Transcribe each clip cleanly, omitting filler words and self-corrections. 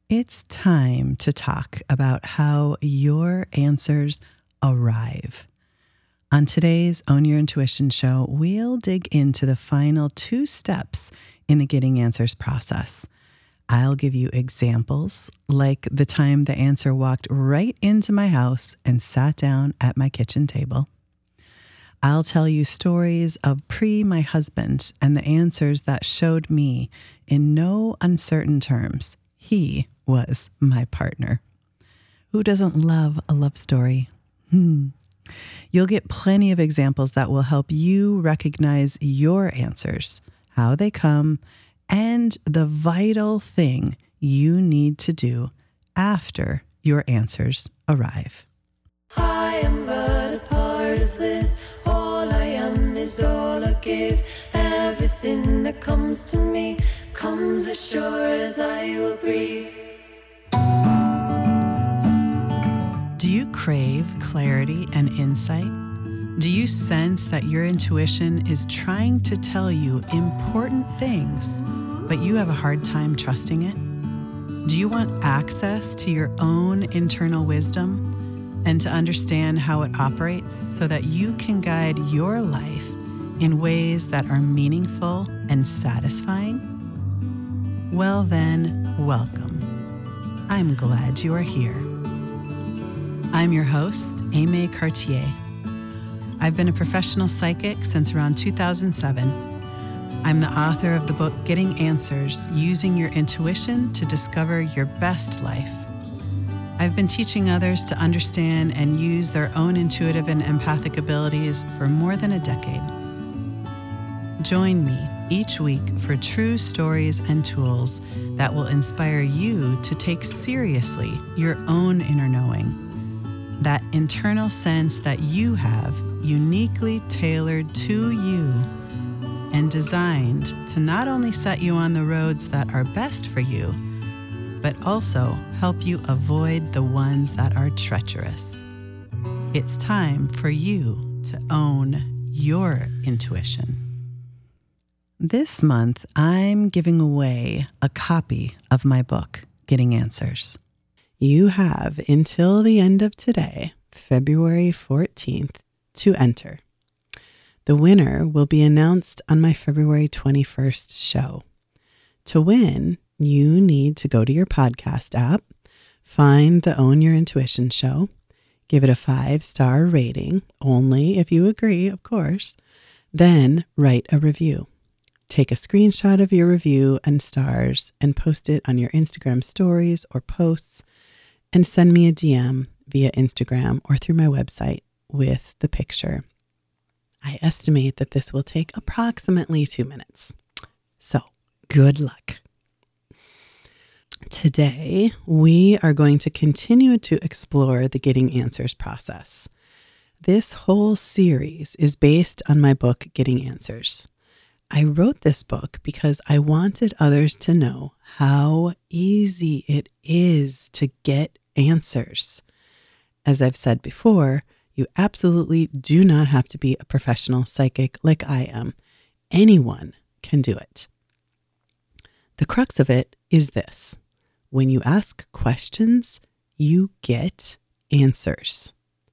It's time to talk about how your answers arrive. On today's Own Your Intuition show, we'll dig into the final 2 steps in the getting answers process. I'll give you examples, like the time the answer walked right into my house and sat down at my kitchen table. I'll tell you stories of my husband and the answers that showed me in no uncertain terms he was my partner. Who doesn't love a love story? You'll get plenty of examples that will help you recognize your answers, how they come, and the vital thing you need to do after your answers arrive. I am but a part of this. All I am is all I give. Everything that comes to me comes as sure as I will breathe. Do you crave clarity and insight? Do you sense that your intuition is trying to tell you important things, but you have a hard time trusting it? Do you want access to your own internal wisdom and to understand how it operates so that you can guide your life in ways that are meaningful and satisfying? Well then, welcome. I'm glad you are here. I'm your host, Aimee Cartier. I've been a professional psychic since around 2007. I'm the author of the book Getting Answers, Using Your Intuition to Discover Your Best Life. I've been teaching others to understand and use their own intuitive and empathic abilities for more than a decade. Join me each week for true stories and tools that will inspire you to take seriously your own inner knowing. That internal sense that you have uniquely tailored to you and designed to not only set you on the roads that are best for you, but also help you avoid the ones that are treacherous. It's time for you to own your intuition. This month, I'm giving away a copy of my book, Getting Answers. You have until the end of today, February 14th, to enter. The winner will be announced on my February 21st show. To win, you need to go to your podcast app, find the Own Your Intuition show, give it a 5-star rating, only if you agree, of course, then write a review. Take a screenshot of your review and stars and post it on your Instagram stories or posts, and send me a DM via Instagram or through my website with the picture. I estimate that this will take approximately 2 minutes. So, good luck. Today, we are going to continue to explore the Getting Answers process. This whole series is based on my book, Getting Answers. I wrote this book because I wanted others to know how easy it is to get answers. As I've said before, you absolutely do not have to be a professional psychic like I am. Anyone can do it. The crux of it is this: when you ask questions, you get answers.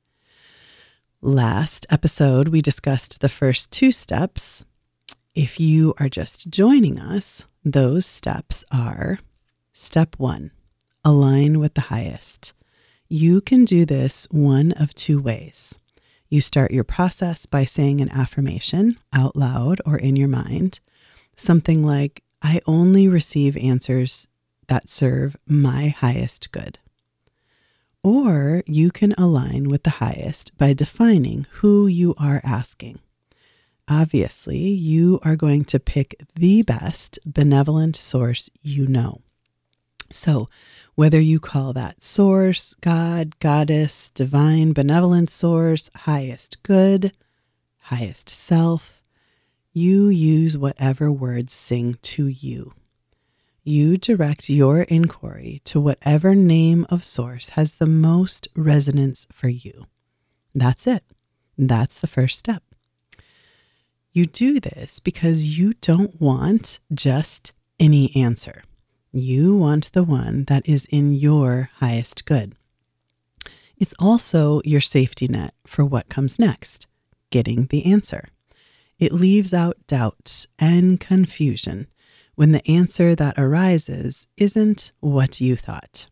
Last episode, we discussed the first 2 steps. If you are just joining us, those steps are: step 1, align with the highest. You can do this one of 2 ways. You start your process by saying an affirmation out loud or in your mind, something like, I only receive answers that serve my highest good. Or you can align with the highest by defining who you are asking. Obviously, you are going to pick the best benevolent source you know. So, whether you call that source, God, goddess, divine, benevolent source, highest good, highest self, you use whatever words sing to you. You direct your inquiry to whatever name of source has the most resonance for you. That's it. That's the first step. You do this because you don't want just any answer. You want the one that is in your highest good. It's also your safety net for what comes next, getting the answer. It leaves out doubt and confusion when the answer that arises isn't what you thought.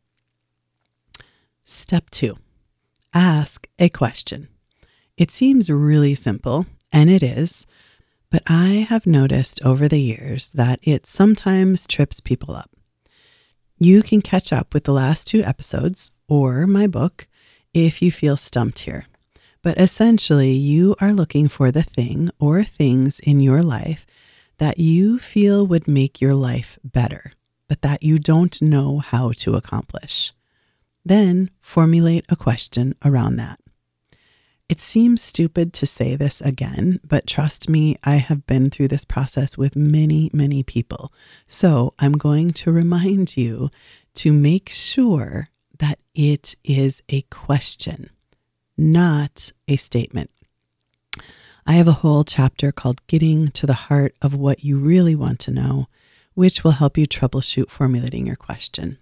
Step 2, ask a question. It seems really simple, and it is, but I have noticed over the years that it sometimes trips people up. You can catch up with the last 2 episodes or my book if you feel stumped here. But essentially, you are looking for the thing or things in your life that you feel would make your life better, but that you don't know how to accomplish. Then formulate a question around that. It seems stupid to say this again, but trust me, I have been through this process with many, many people. So I'm going to remind you to make sure that it is a question, not a statement. I have a whole chapter called Getting to the Heart of What You Really Want to Know, which will help you troubleshoot formulating your question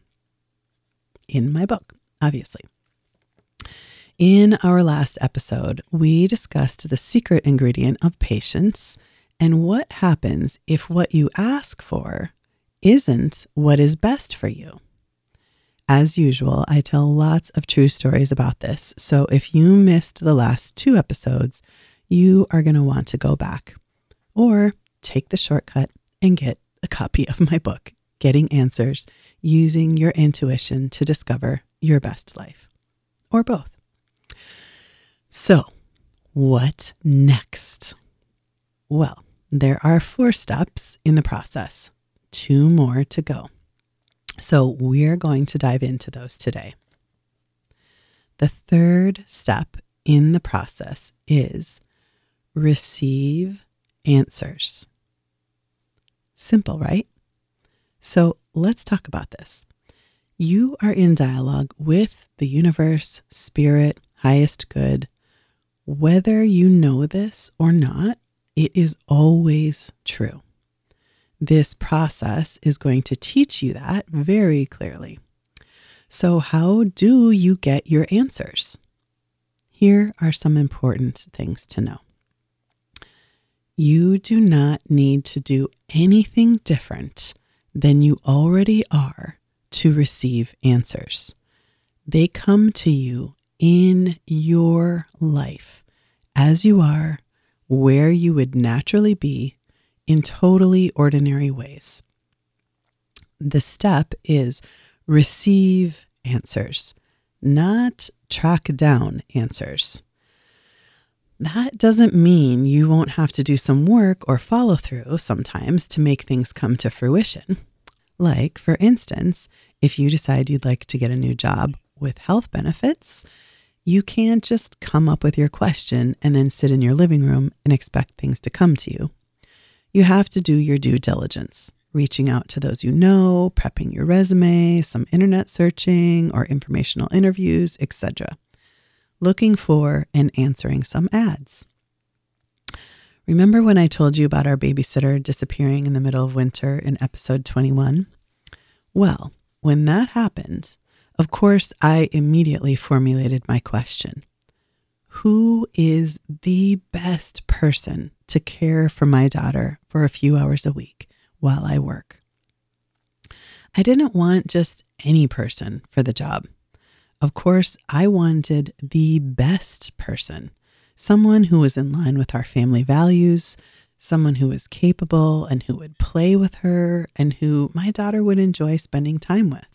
in my book, obviously. In our last episode, we discussed the secret ingredient of patience and what happens if what you ask for isn't what is best for you. As usual, I tell lots of true stories about this, so if you missed the last 2 episodes, you are going to want to go back or take the shortcut and get a copy of my book, Getting Answers, Using Your Intuition to Discover Your Best Life, or both. So, what next? Well, there are 4 steps in the process, 2 more to go. So we're going to dive into those today. The 3rd step in the process is receive answers. Simple, right? So let's talk about this. You are in dialogue with the universe, spirit, highest good. Whether you know this or not, it is always true. This process is going to teach you that very clearly. So how do you get your answers? Here are some important things to know. You do not need to do anything different than you already are to receive answers. They come to you in your life as you are, where you would naturally be, in totally ordinary ways. The step is receive answers, not track down answers. That doesn't mean you won't have to do some work or follow through sometimes to make things come to fruition. Like, for instance, if you decide you'd like to get a new job with health benefits, you can't just come up with your question and then sit in your living room and expect things to come to you. You have to do your due diligence, reaching out to those you know, prepping your resume, some internet searching or informational interviews, etc. Looking for and answering some ads. Remember when I told you about our babysitter disappearing in the middle of winter in episode 21? Well, when that happened, of course, I immediately formulated my question. Who is the best person to care for my daughter for a few hours a week while I work? I didn't want just any person for the job. Of course, I wanted the best person, someone who was in line with our family values, someone who was capable and who would play with her and who my daughter would enjoy spending time with.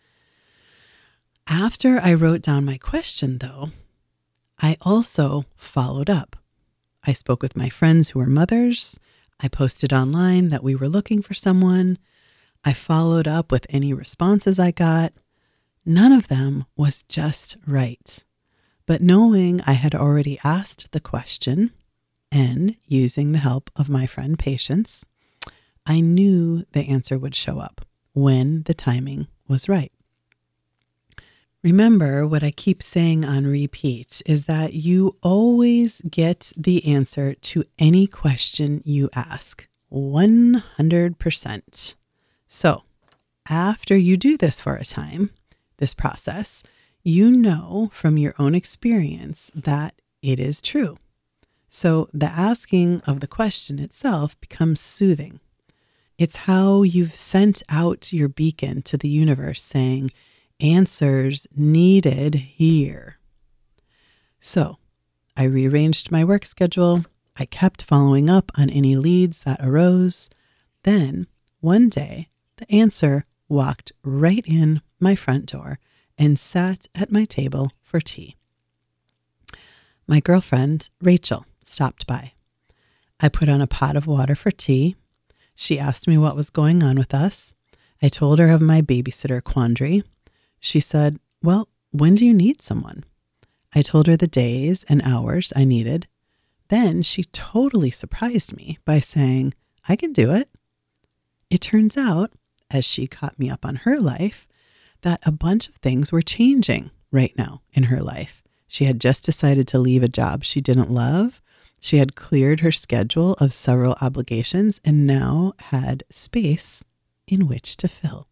After I wrote down my question, though, I also followed up. I spoke with my friends who were mothers. I posted online that we were looking for someone. I followed up with any responses I got. None of them was just right. But knowing I had already asked the question and using the help of my friend Patience, I knew the answer would show up when the timing was right. Remember, what I keep saying on repeat is that you always get the answer to any question you ask, 100%. So after you do this for a time, this process, you know from your own experience that it is true. So the asking of the question itself becomes soothing. It's how you've sent out your beacon to the universe saying, answers needed here. So I rearranged my work schedule. I kept following up on any leads that arose. Then one day, the answer walked right in my front door and sat at my table for tea. My girlfriend, Rachel, stopped by. I put on a pot of water for tea. She asked me what was going on with us. I told her of my babysitter quandary. She said, well, when do you need someone? I told her the days and hours I needed. Then she totally surprised me by saying, I can do it. It turns out, as she caught me up on her life, that a bunch of things were changing right now in her life. She had just decided to leave a job she didn't love. She had cleared her schedule of several obligations and now had space in which to fill.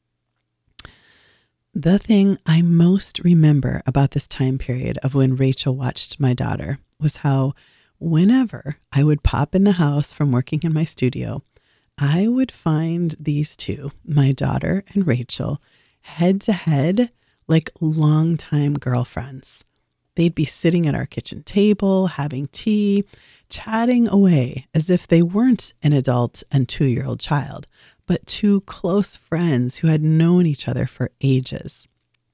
The thing I most remember about this time period of when Rachel watched my daughter was how whenever I would pop in the house from working in my studio, I would find these two, my daughter and Rachel, head to head like longtime girlfriends. They'd be sitting at our kitchen table, having tea, chatting away as if they weren't an adult and 2-year-old child, but two close friends who had known each other for ages.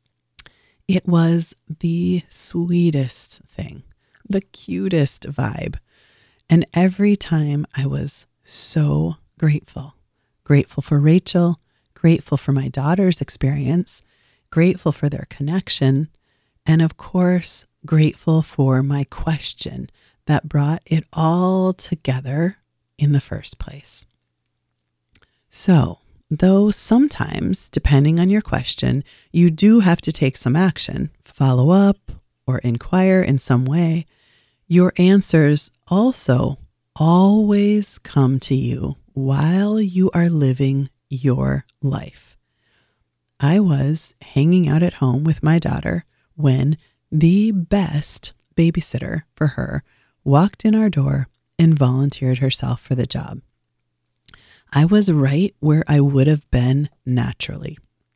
It was the sweetest thing, the cutest vibe. And every time I was so grateful. Grateful for Rachel, grateful for my daughter's experience, grateful for their connection, and of course, grateful for my question that brought it all together in the first place. So, though sometimes, depending on your question, you do have to take some action, follow up, or inquire in some way, your answers also always come to you while you are living your life. I was hanging out at home with my daughter when the best babysitter for her walked in our door and volunteered herself for the job. I was right where I would have been naturally.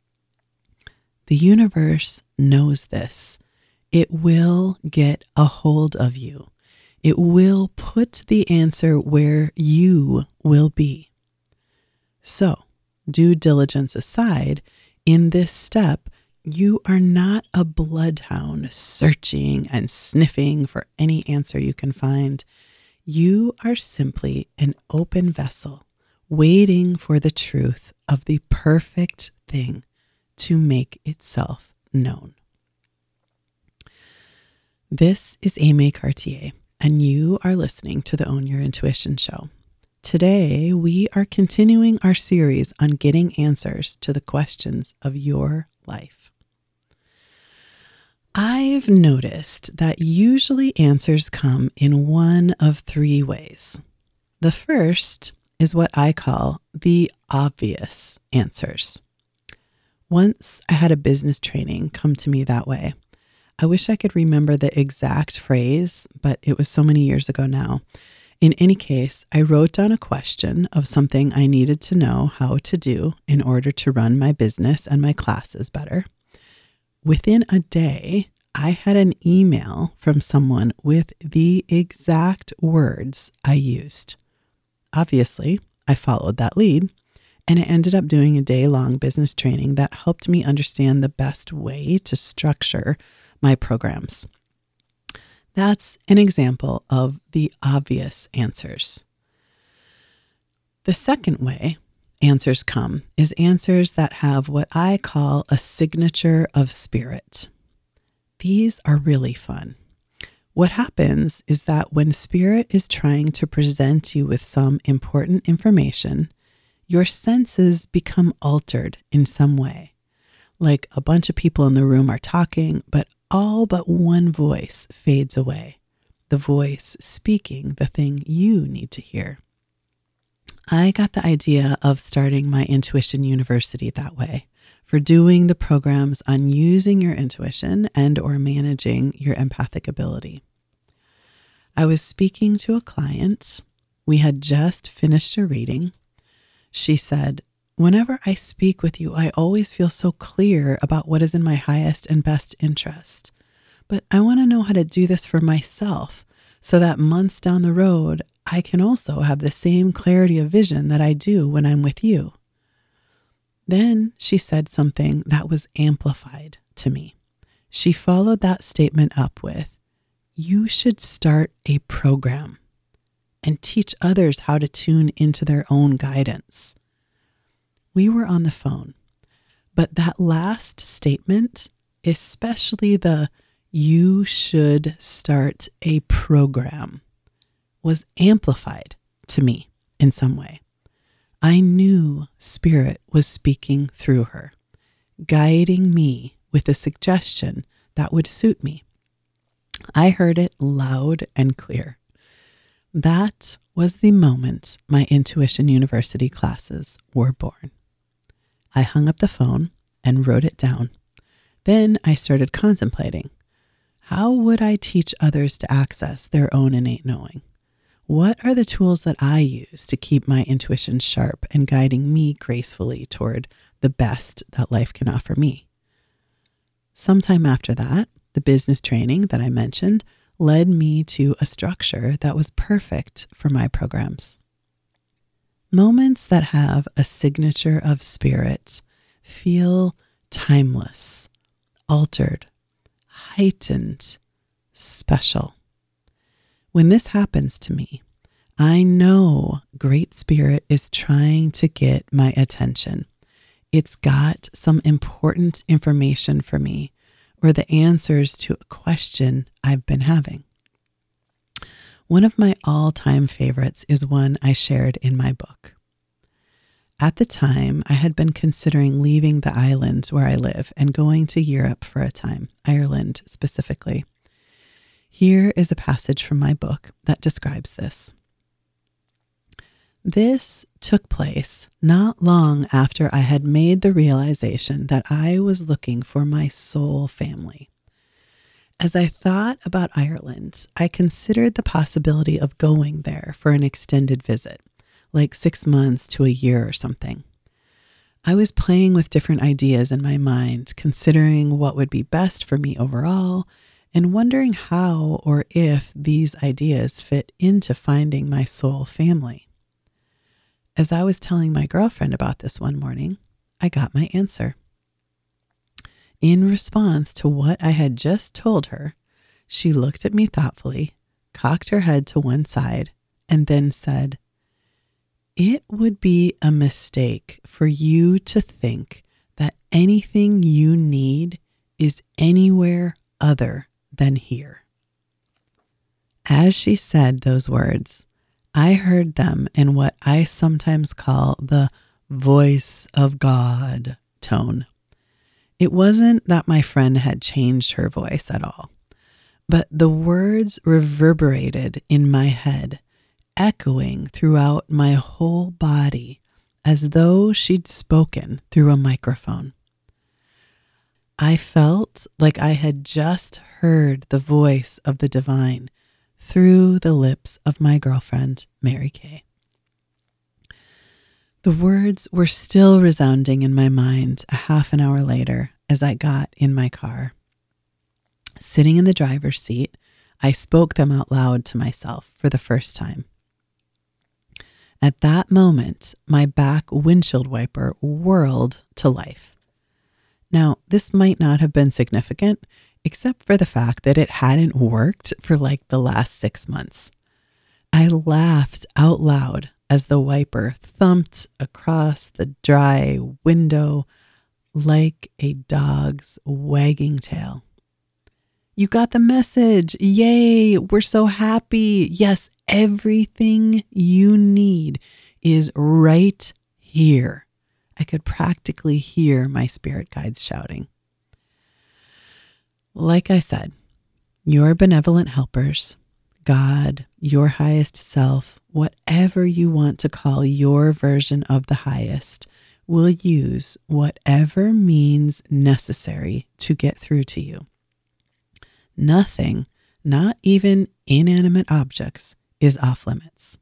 The universe knows this. It will get a hold of you. It will put the answer where you will be. So, due diligence aside, in this step, you are not a bloodhound searching and sniffing for any answer you can find. You are simply an open vessel waiting for the truth of the perfect thing to make itself known. This is Aimee Cartier, and you are listening to the Own Your Intuition show. Today, we are continuing our series on getting answers to the questions of your life. I've noticed that usually answers come in one of 3 ways. The first is what I call the obvious answers. Once I had a business training come to me that way. I wish I could remember the exact phrase, but it was so many years ago now. In any case, I wrote down a question of something I needed to know how to do in order to run my business and my classes better. Within a day, I had an email from someone with the exact words I used. Obviously, I followed that lead, and I ended up doing a day-long business training that helped me understand the best way to structure my programs. That's an example of the obvious answers. The second way answers come is answers that have what I call a signature of spirit. These are really fun. What happens is that when spirit is trying to present you with some important information, your senses become altered in some way. Like a bunch of people in the room are talking, but all but one voice fades away. The voice speaking the thing you need to hear. I got the idea of starting my Intuition University that way, for doing the programs on using your intuition and or managing your empathic ability. I was speaking to a client. We had just finished a reading. She said, "Whenever I speak with you, I always feel so clear about what is in my highest and best interest. But I want to know how to do this for myself so that months down the road, I can also have the same clarity of vision that I do when I'm with you." Then she said something that was amplified to me. She followed that statement up with, "You should start a program and teach others how to tune into their own guidance." We were on the phone, but that last statement, especially the "you should start a program," was amplified to me in some way. I knew Spirit was speaking through her, guiding me with a suggestion that would suit me. I heard it loud and clear. That was the moment my Intuition University classes were born. I hung up the phone and wrote it down. Then I started contemplating, how would I teach others to access their own innate knowing? What are the tools that I use to keep my intuition sharp and guiding me gracefully toward the best that life can offer me? Sometime after that, the business training that I mentioned led me to a structure that was perfect for my programs. Moments that have a signature of Spirit feel timeless, altered, heightened, special. When this happens to me, I know Great Spirit is trying to get my attention. It's got some important information for me, or the answers to a question I've been having. One of my all-time favorites is one I shared in my book. At the time, I had been considering leaving the island where I live and going to Europe for a time, Ireland specifically. Here is a passage from my book that describes this. This took place not long after I had made the realization that I was looking for my soul family. As I thought about Ireland, I considered the possibility of going there for an extended visit, like 6 months to a year or something. I was playing with different ideas in my mind, considering what would be best for me overall, and wondering how or if these ideas fit into finding my soul family. As I was telling my girlfriend about this one morning, I got my answer. In response to what I had just told her, she looked at me thoughtfully, cocked her head to one side, and then said, "It would be a mistake for you to think that anything you need is anywhere other than here." As she said those words, I heard them in what I sometimes call the voice of God tone. It wasn't that my friend had changed her voice at all, but the words reverberated in my head, echoing throughout my whole body as though she'd spoken through a microphone. I felt like I had just heard the voice of the divine through the lips of my girlfriend, Mary Kay. The words were still resounding in my mind a half an hour later as I got in my car. Sitting in the driver's seat, I spoke them out loud to myself for the first time. At that moment, my back windshield wiper whirled to life. Now, this might not have been significant, except for the fact that it hadn't worked for like the last 6 months. I laughed out loud as the wiper thumped across the dry window like a dog's wagging tail. You got the message. Yay, we're so happy. Yes, everything you need is right here. I could practically hear my spirit guides shouting. Like I said, your benevolent helpers, God, your highest self, whatever you want to call your version of the highest, will use whatever means necessary to get through to you. Nothing, not even inanimate objects, is off limits.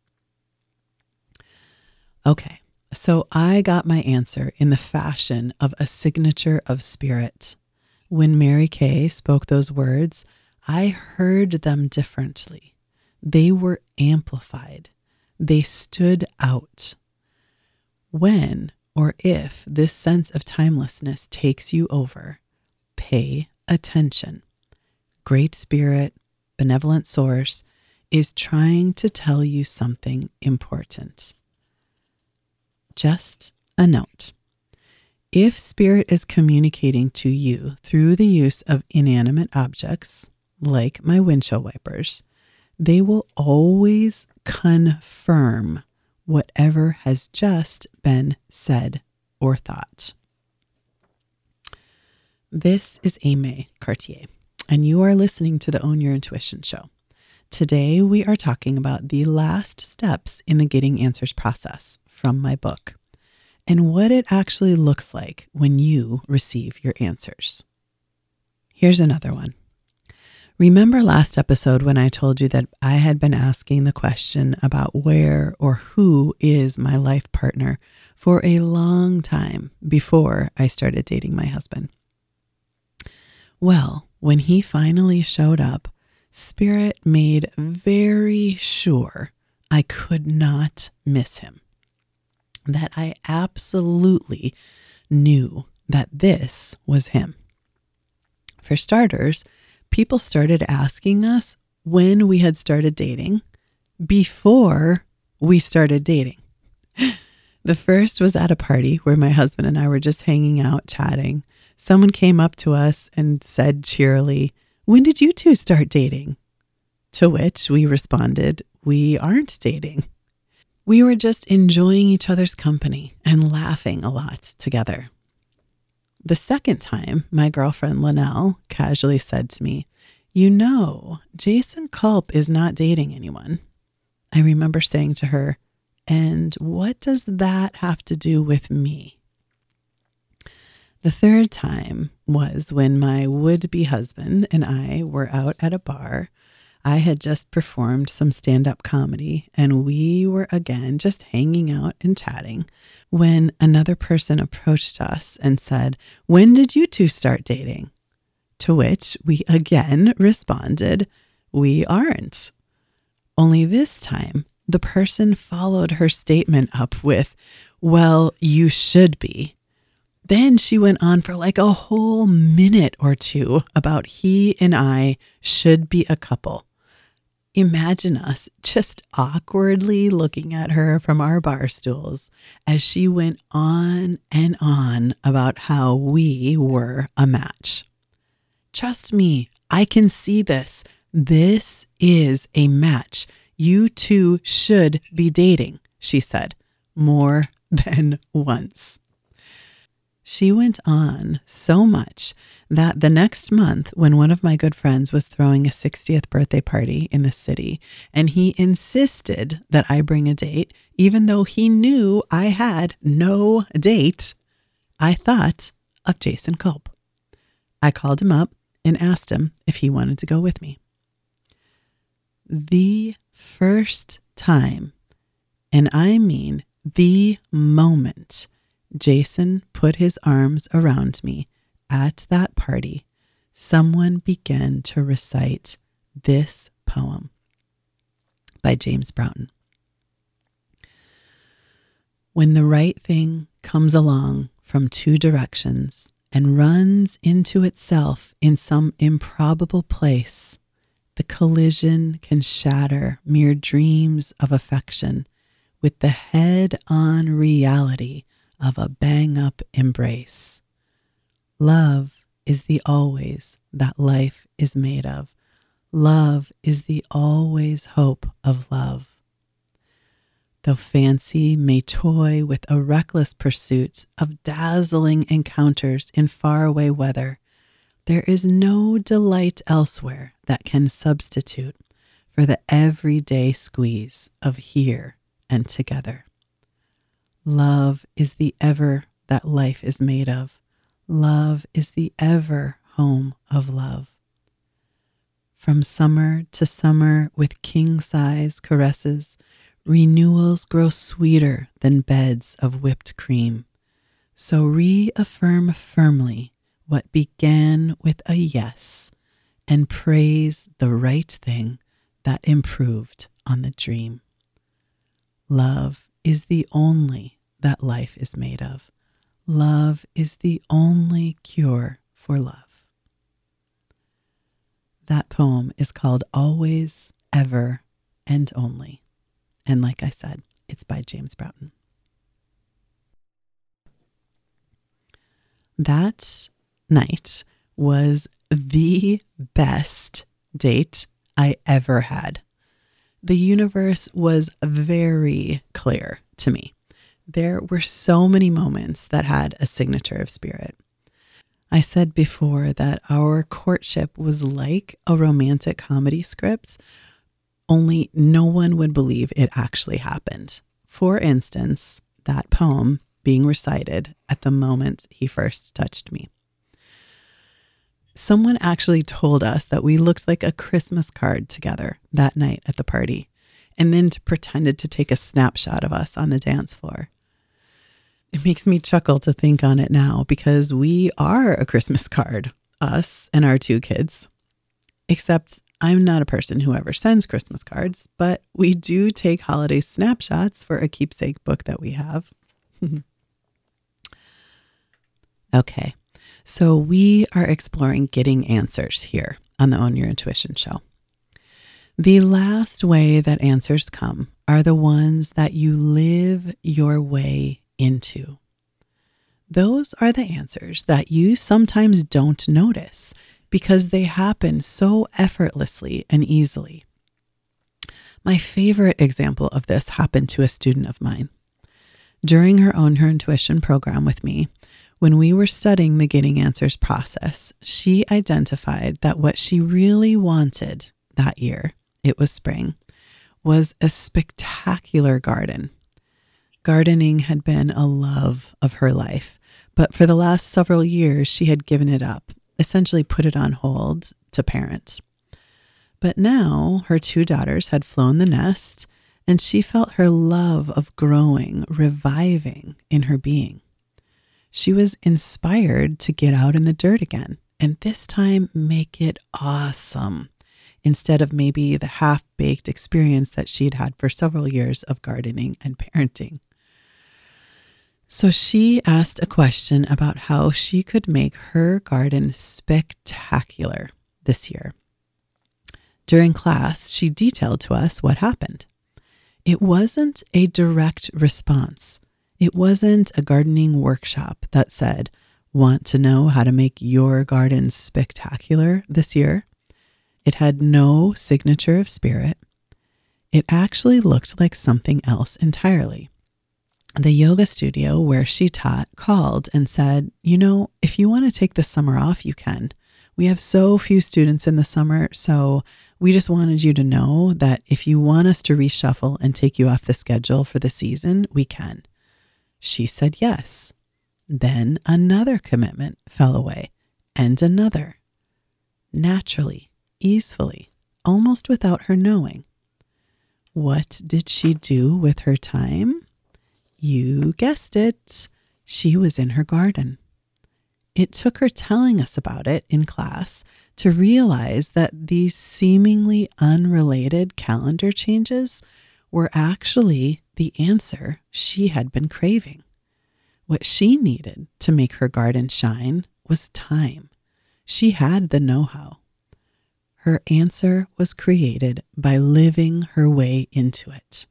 Okay, so I got my answer in the fashion of a signature of spirit. When Mary Kay spoke those words, I heard them differently. They were amplified. They stood out. When or if this sense of timelessness takes you over, pay attention. Great Spirit, benevolent source, is trying to tell you something important. Just a note. If Spirit is communicating to you through the use of inanimate objects, like my windshield wipers, they will always confirm whatever has just been said or thought. This is Aimee Cartier, and you are listening to the Own Your Intuition show. Today, we are talking about the last steps in the Getting Answers process from my book, and what it actually looks like when you receive your answers. Here's another one. Remember last episode when I told you that I had been asking the question about where or who is my life partner for a long time before I started dating my husband? Well, when he finally showed up, Spirit made very sure I could not miss him. That I absolutely knew that this was him. For starters, people started asking us when we had started dating before we started dating. The first was at a party where my husband and I were just hanging out, chatting. Someone came up to us and said cheerily, "When did you two start dating?" To which we responded, "We aren't dating. We were just enjoying each other's company and laughing a lot together." The second time, my girlfriend Linnell casually said to me, "You know, Jason Culp is not dating anyone." I remember saying to her, "And what does that have to do with me?" The third time was when my would-be husband and I were out at a bar. I had just performed some stand-up comedy, and we were again just hanging out and chatting when another person approached us and said, "When did you two start dating?" To which we again responded, "We aren't." Only this time, the person followed her statement up with, "Well, you should be." Then she went on for like a whole minute or two about he and I should be a couple. Imagine us just awkwardly looking at her from our bar stools as she went on and on about how we were a match. "Trust me, I can see this. This is a match. You two should be dating," she said, more than once. She went on so much that the next month, when one of my good friends was throwing a 60th birthday party in the city, and he insisted that I bring a date, even though he knew I had no date, I thought of Jason Culp. I called him up and asked him if he wanted to go with me. The first time, and I mean the moment, Jason put his arms around me at that party, someone began to recite this poem by James Broughton. When the right thing comes along from two directions and runs into itself in some improbable place, the collision can shatter mere dreams of affection with the head-on reality of a bang-up embrace. Love is the always that life is made of. Love is the always hope of love. Though fancy may toy with a reckless pursuit of dazzling encounters in faraway weather, there is no delight elsewhere that can substitute for the everyday squeeze of here and together. Love is the ever that life is made of. Love is the ever home of love. From summer to summer with king-size caresses, renewals grow sweeter than beds of whipped cream. So reaffirm firmly what began with a yes and praise the right thing that improved on the dream. Love is the only that life is made of. Love is the only cure for love. That poem is called Always, Ever, and Only. And like I said, it's by James Broughton. That night was the best date I ever had. The universe was very clear to me. There were so many moments that had a signature of spirit. I said before that our courtship was like a romantic comedy script, only no one would believe it actually happened. For instance, that poem being recited at the moment he first touched me. Someone actually told us that we looked like a Christmas card together that night at the party, and then pretended to take a snapshot of us on the dance floor. It makes me chuckle to think on it now because we are a Christmas card, us and our 2 kids. Except I'm not a person who ever sends Christmas cards, but we do take holiday snapshots for a keepsake book that we have. Okay, so we are exploring getting answers here on the Own Your Intuition show. The last way that answers come are the ones that you live your way into. Those are the answers that you sometimes don't notice because they happen so effortlessly and easily. My favorite example of this happened to a student of mine. During her Own Her Intuition program with me, when we were studying the Getting Answers process, she identified that what she really wanted that year, it was spring, was a spectacular garden. Gardening had been a love of her life, but for the last several years, she had given it up, essentially put it on hold to parent. But now her 2 daughters had flown the nest, and she felt her love of growing, reviving in her being. She was inspired to get out in the dirt again, and this time make it awesome, instead of maybe the half-baked experience that she'd had for several years of gardening and parenting. So she asked a question about how she could make her garden spectacular this year. During class, she detailed to us what happened. It wasn't a direct response. It wasn't a gardening workshop that said, "Want to know how to make your garden spectacular this year?" It had no signature of spirit. It actually looked like something else entirely. The yoga studio where she taught called and said, if you want to take the summer off, you can. We have so few students in the summer, so we just wanted you to know that if you want us to reshuffle and take you off the schedule for the season, we can. She said yes. Then another commitment fell away, and another. Naturally, easily, almost without her knowing. What did she do with her time? You guessed it. She was in her garden. It took her telling us about it in class to realize that these seemingly unrelated calendar changes were actually the answer she had been craving. What she needed to make her garden shine was time. She had the know-how. Her answer was created by living her way into it.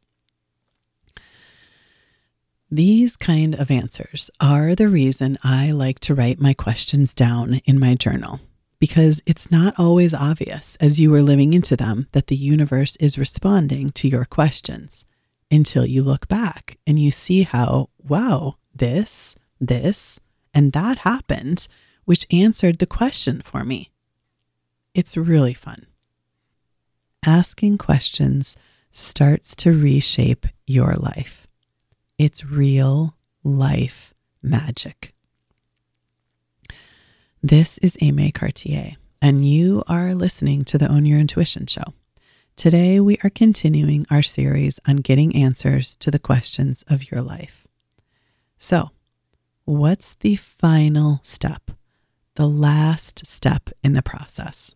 These kind of answers are the reason I like to write my questions down in my journal, because it's not always obvious as you are living into them that the universe is responding to your questions until you look back and you see how, wow, this, and that happened, which answered the question for me. It's really fun. asking questions starts to reshape your life. It's real life magic. This is Aimee Cartier, and you are listening to the Own Your Intuition show. Today, we are continuing our series on getting answers to the questions of your life. So, what's the final step, the last step in the process?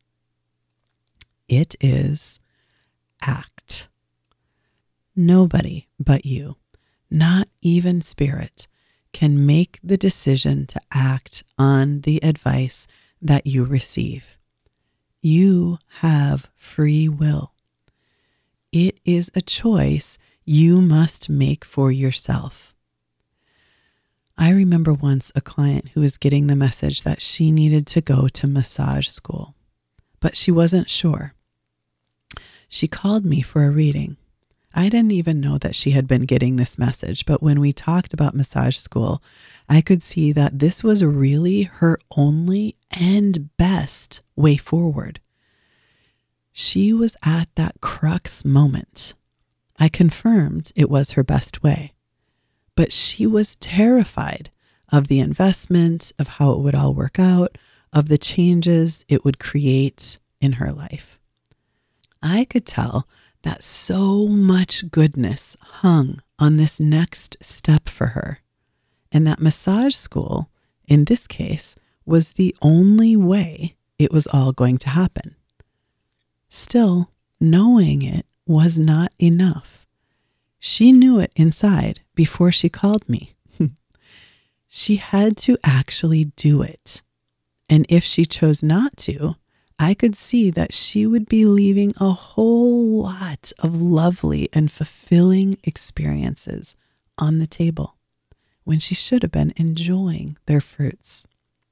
It is act. Nobody but you, not even spirit, can make the decision to act on the advice that you receive. You have free will. It is a choice you must make for yourself. I remember once a client who was getting the message that she needed to go to massage school, but she wasn't sure. She called me for a reading. I didn't even know that she had been getting this message, but when we talked about massage school, I could see that this was really her only and best way forward. She was at that crux moment. I confirmed it was her best way, but she was terrified of the investment, of how it would all work out, of the changes it would create in her life. I could tell that so much goodness hung on this next step for her, and that massage school, in this case, was the only way it was all going to happen. Still, knowing it was not enough. She knew it inside before she called me. She had to actually do it. And if she chose not to, I could see that she would be leaving a whole lot of lovely and fulfilling experiences on the table when she should have been enjoying their fruits.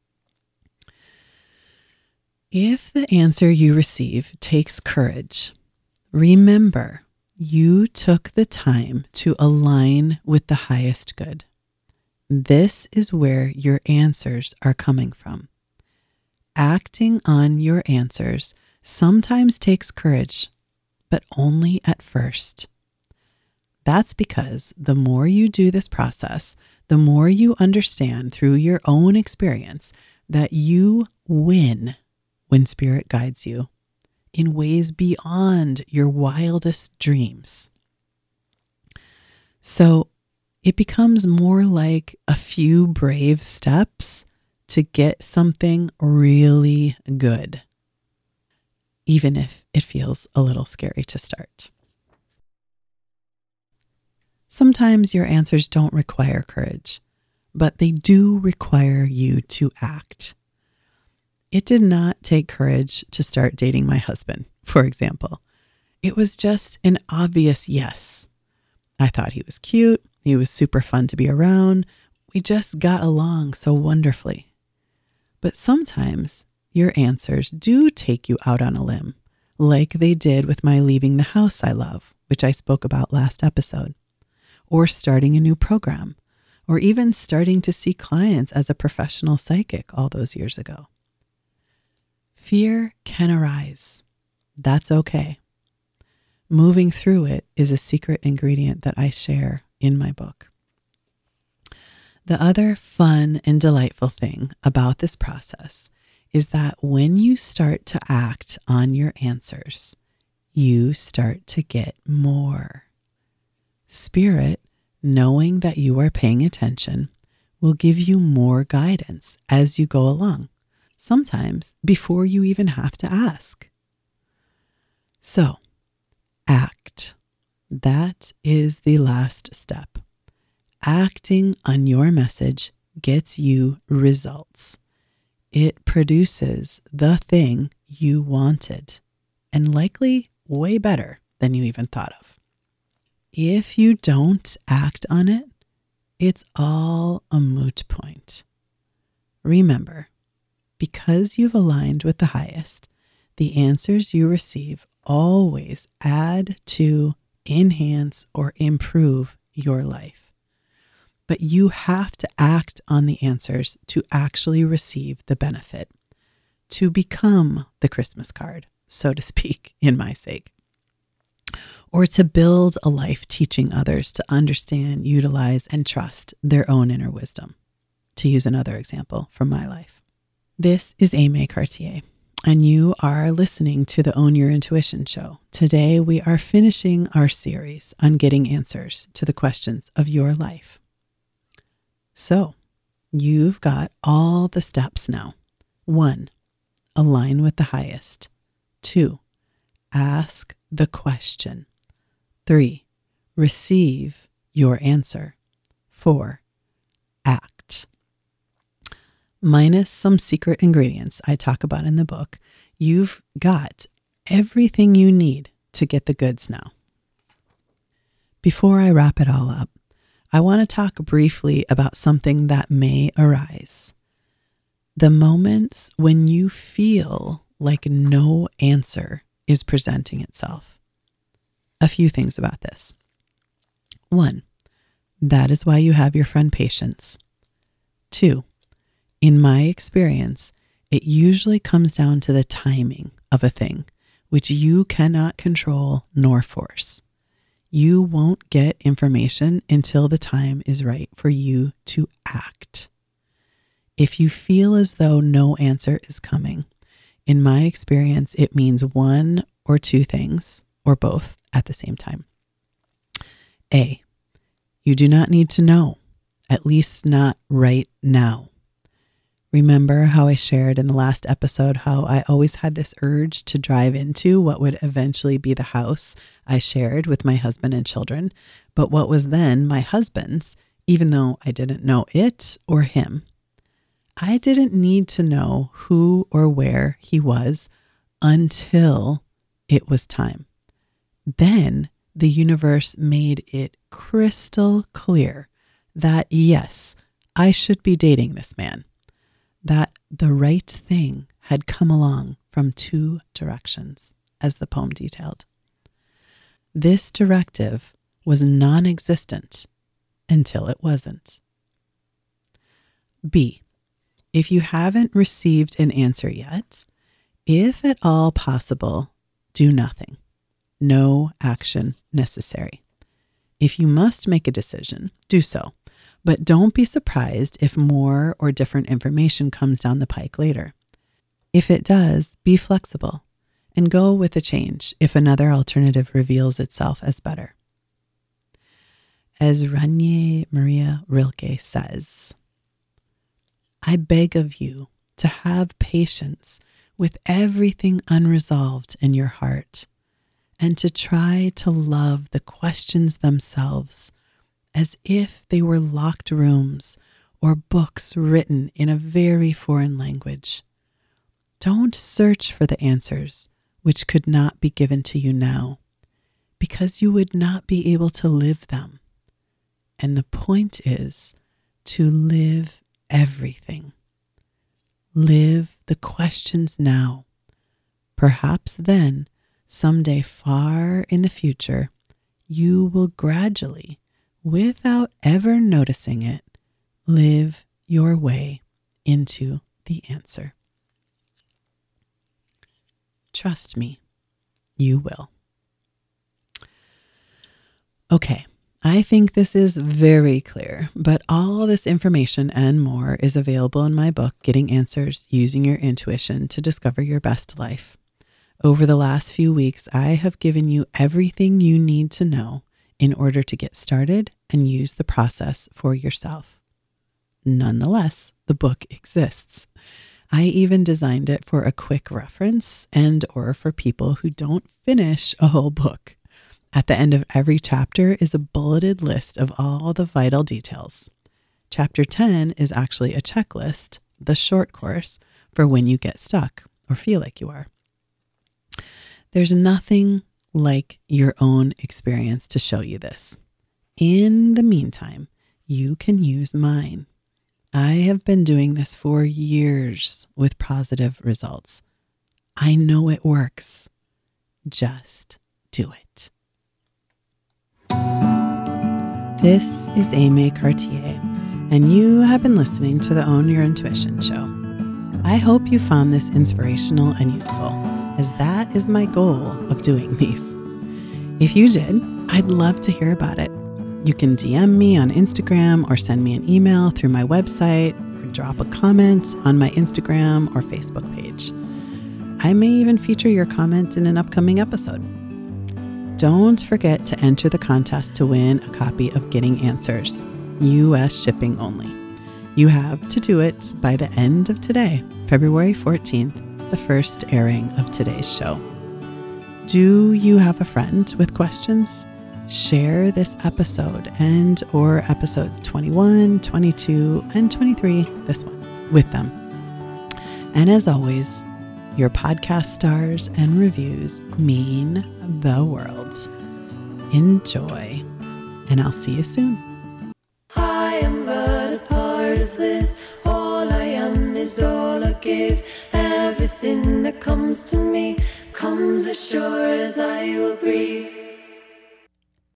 If the answer you receive takes courage, remember you took the time to align with the highest good. This is where your answers are coming from. Acting on your answers sometimes takes courage, but only at first. That's because the more you do this process, the more you understand through your own experience that you win when spirit guides you in ways beyond your wildest dreams. So it becomes more like a few brave steps to get something really good, even if it feels a little scary to start. Sometimes your answers don't require courage, but they do require you to act. It did not take courage to start dating my husband, for example. It was just an obvious yes. I thought he was cute. He was super fun to be around. We just got along so wonderfully. But sometimes your answers do take you out on a limb, like they did with my leaving the house I love, which I spoke about last episode, or starting a new program, or even starting to see clients as a professional psychic all those years ago. Fear can arise. That's okay. Moving through it is a secret ingredient that I share in my book. The other fun and delightful thing about this process is that when you start to act on your answers, you start to get more. Spirit, knowing that you are paying attention, will give you more guidance as you go along, sometimes before you even have to ask. So, act. That is the last step. Acting on your message gets you results. It produces the thing you wanted, and likely way better than you even thought of. If you don't act on it, it's all a moot point. Remember, because you've aligned with the highest, the answers you receive always add to, enhance, or improve your life. But you have to act on the answers to actually receive the benefit, to become the Christmas card, so to speak, in my sake. Or to build a life teaching others to understand, utilize, and trust their own inner wisdom, to use another example from my life. This is Aimee Cartier, and you are listening to the Own Your Intuition show. Today, we are finishing our series on getting answers to the questions of your life. So, you've got all the steps now. 1, align with the highest. 2, ask the question. 3, receive your answer. 4, act. Minus some secret ingredients I talk about in the book, you've got everything you need to get the goods now. Before I wrap it all up, I want to talk briefly about something that may arise. The moments when you feel like no answer is presenting itself. A few things about this. 1, that is why you have your friend Patience. 2, in my experience, it usually comes down to the timing of a thing, which you cannot control nor force. You won't get information until the time is right for you to act. If you feel as though no answer is coming, in my experience, it means one or two things, or both, at the same time. A, you do not need to know, at least not right now. Remember how I shared in the last episode how I always had this urge to drive into what would eventually be the house I shared with my husband and children, but what was then my husband's, even though I didn't know it or him. I didn't need to know who or where he was until it was time. Then the universe made it crystal clear that yes, I should be dating this man, that the right thing had come along from 2 directions, as the poem detailed. This directive was non-existent until it wasn't. B, if you haven't received an answer yet, if at all possible, do nothing. No action necessary. If you must make a decision, do so, but don't be surprised if more or different information comes down the pike later. If it does, be flexible and go with the change if another alternative reveals itself as better. As Rainer Maria Rilke says, I beg of you to have patience with everything unresolved in your heart, and to try to love the questions themselves as if they were locked rooms or books written in a very foreign language. Don't search for the answers which could not be given to you now, because you would not be able to live them. And the point is to live everything. Live the questions now. Perhaps then, someday far in the future, you will gradually, without ever noticing it, live your way into the answer. Trust me, you will. Okay, I think this is very clear, but all this information and more is available in my book, Getting Answers, Using Your Intuition to Discover Your Best Life. Over the last few weeks, I have given you everything you need to know in order to get started and use the process for yourself. Nonetheless, the book exists. I even designed it for a quick reference and or for people who don't finish a whole book. At the end of every chapter is a bulleted list of all the vital details. Chapter 10 is actually a checklist, the short course, for when you get stuck or feel like you are. There's nothing like your own experience to show you this. In the meantime, you can use mine. I have been doing this for years with positive results. I know it works. Just do it. This is Aimee Cartier, and you have been listening to the Own Your Intuition show. I hope you found this inspirational and useful. as that is my goal of doing these. If you did, I'd love to hear about it. You can DM me on Instagram or send me an email through my website or drop a comment on my Instagram or Facebook page. I may even feature your comment in an upcoming episode. Don't forget to enter the contest to win a copy of Getting Answers, U.S. shipping only. You have to do it by the end of today, February 14th, the first airing of today's show. Do you have a friend with questions? Share this episode and or episodes 21, 22, and 23, this one, with them. And as always, your podcast stars and reviews mean the world. Enjoy, and I'll see you soon. I am but a part of this. All I am is all I give. Everything that comes to me comes as sure as I will breathe.